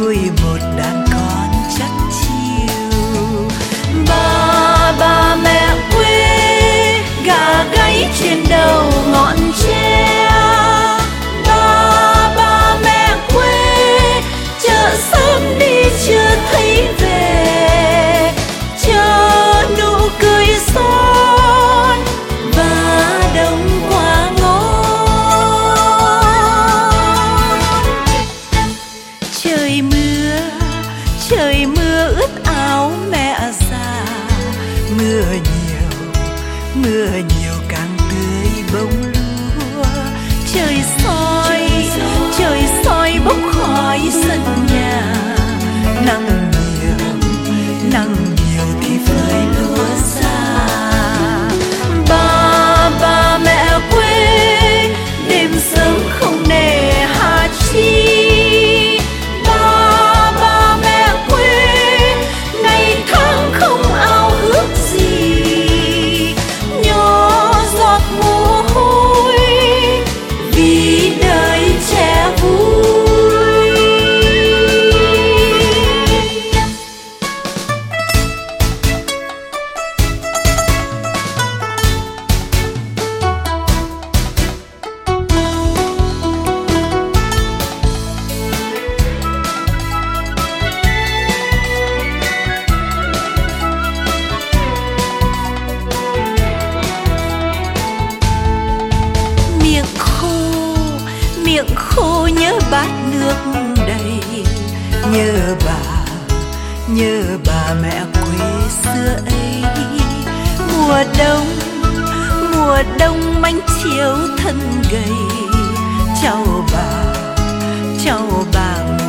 nuôi một đàn con chắc chiu. Ba mẹ quê, gà gáy trên đầu ngọn tre. Ba mẹ quê, chợ sớm đi chưa thấy về, chờ nụ cười son và đông qua ngón. Trời mưa ướt áo mẹ già, mưa nhiều càng tươi bông lúa. Trời soi bốc khói sân nhà, nắng nhiều thì phơi lúa ra. Ba mẹ quê, đêm sớm không nề hà chi. Ba mẹ quê, ngày tháng không ao ước gì, nhỏ giọt mồ hôi vì đời trẻ vui. Miệng khô nhớ bát nước đầy, nhớ bà mẹ quê xưa ấy. Mùa đông manh chiếu thân gầy, cháu bà